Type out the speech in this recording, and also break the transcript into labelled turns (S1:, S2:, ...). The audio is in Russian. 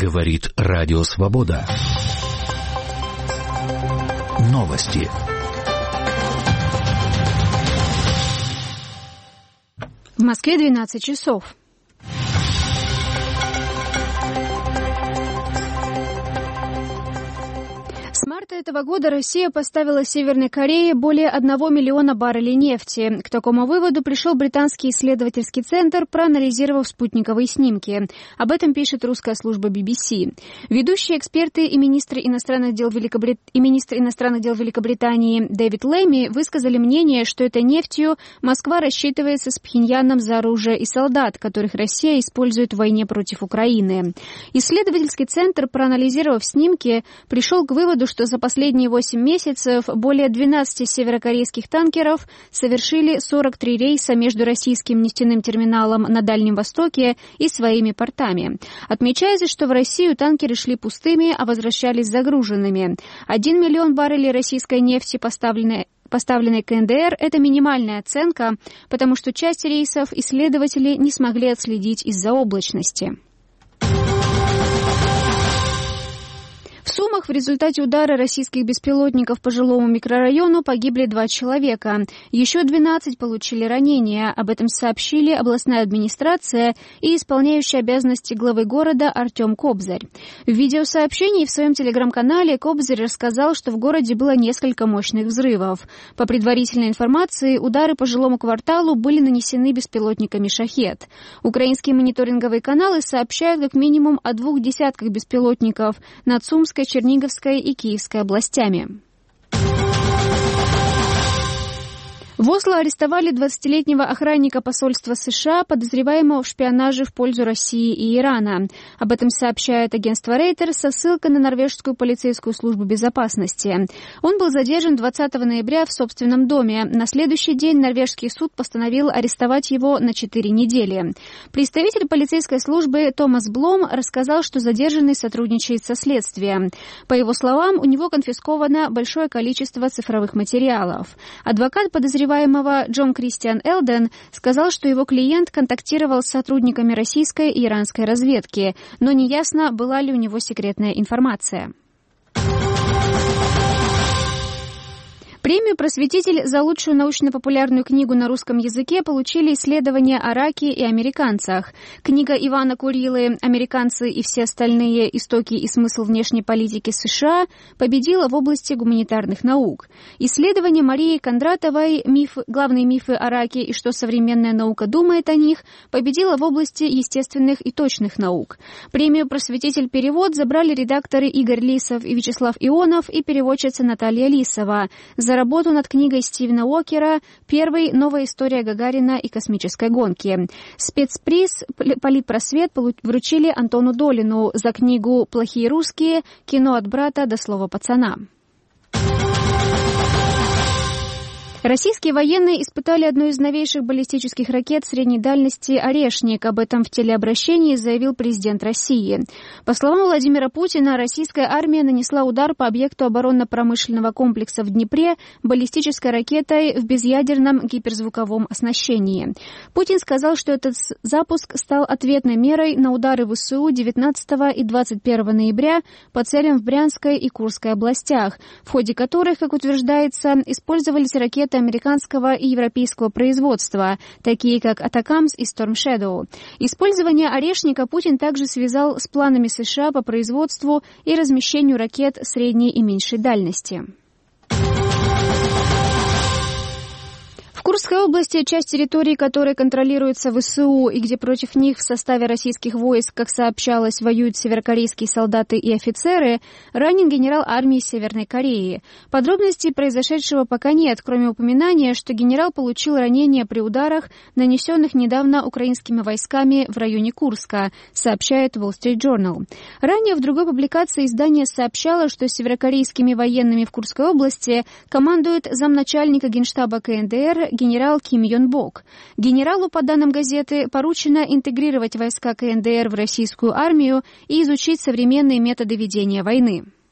S1: Говорит Радио Свобода. Новости.
S2: В Москве 12 часов. С марта этого года Россия поставила Северной Корее более 1 миллиона баррелей нефти. К такому выводу пришел британский исследовательский центр, проанализировав спутниковые снимки. Об этом пишет русская служба BBC. Ведущие эксперты и министр иностранных дел Великобритании Дэвид Лэми высказали мнение, что этой нефтью Москва рассчитывается с Пхеньяном за оружие и солдат, которых Россия использует в войне против Украины. Исследовательский центр, проанализировав снимки, пришел к выводу, что за последние 8 месяцев более 12 северокорейских танкеров совершили 43 рейса между российским нефтяным терминалом на Дальнем Востоке и своими портами. Отмечается, что в Россию танкеры шли пустыми, а возвращались загруженными. 1 миллион баррелей российской нефти, поставленной КНДР, это минимальная оценка, потому что часть рейсов исследователи не смогли отследить из-за облачности. В Сумах в результате удара российских беспилотников по жилому микрорайону погибли 2 человека. Еще 12 получили ранения. Об этом сообщили областная администрация и исполняющий обязанности главы города Артем Кобзарь. В видеосообщении в своем телеграм-канале Кобзарь рассказал, что в городе было несколько мощных взрывов. По предварительной информации, удары по жилому кварталу были нанесены беспилотниками «Шахед». Украинские мониторинговые каналы сообщают как минимум о 2 десятках беспилотников над Сумской, Черниговской и Киевской областями. В Осло арестовали 20-летнего охранника посольства США, подозреваемого в шпионаже в пользу России и Ирана. Об этом сообщает агентство Reuters со ссылкой на норвежскую полицейскую службу безопасности. Он был задержан 20 ноября в собственном доме. На следующий день норвежский суд постановил арестовать его на 4 недели. Представитель полицейской службы Томас Блом рассказал, что задержанный сотрудничает со следствием. По его словам, у него конфисковано большое количество цифровых материалов. Адвокат подозреваемого Джон Кристиан Элден сказал, что его клиент контактировал с сотрудниками российской и иранской разведки, но неясно, была ли у него секретная информация. Премию «Просветитель» за лучшую научно-популярную книгу на русском языке получили исследования о раке и американцах. Книга Ивана Курилы «Американцы и все остальные. Истоки и смысл внешней политики США» победила в области гуманитарных наук. Исследование Марии Кондратовой «Главные мифы о раке и что современная наука думает о них» победила в области естественных и точных наук. Премию «Просветитель. Перевод» забрали редакторы Игорь Лисов и Вячеслав Ионов и переводчица Наталья Лисова. За работу над книгой Стивена Уокера «Первый. Новая история Гагарина и космической гонки». Спецприз «Политпросвет» вручили Антону Долину за книгу «Плохие русские. Кино от брата до слова пацана». Российские военные испытали одну из новейших баллистических ракет средней дальности «Орешник». Об этом в телеобращении заявил президент России. По словам Владимира Путина, российская армия нанесла удар по объекту оборонно-промышленного комплекса в Днепре баллистической ракетой в безъядерном гиперзвуковом оснащении. Путин сказал, что этот запуск стал ответной мерой на удары ВСУ 19 и 21 ноября по целям в Брянской и Курской областях, в ходе которых, как утверждается, использовались ракеты американского и европейского производства, такие как «Атакамс» и «Storm Shadow». Использование «Орешника» Путин также связал с планами США по производству и размещению ракет средней и меньшей дальности. В Курской области, часть территории которой контролируется ВСУ и где против них в составе российских войск, как сообщалось, воюют северокорейские солдаты и офицеры, ранен генерал армии Северной Кореи. Подробностей произошедшего пока нет, кроме упоминания, что генерал получил ранения при ударах, нанесенных недавно украинскими войсками в районе Курска, сообщает Wall Street Journal. Ранее в другой публикации издание сообщало, что северокорейскими военными в Курской области командует замначальника Генштаба КНДР генерал Ким Йон Бок. Генералу, по данным газеты, поручено интегрировать войска КНДР в российскую армию и изучить современные методы ведения войны.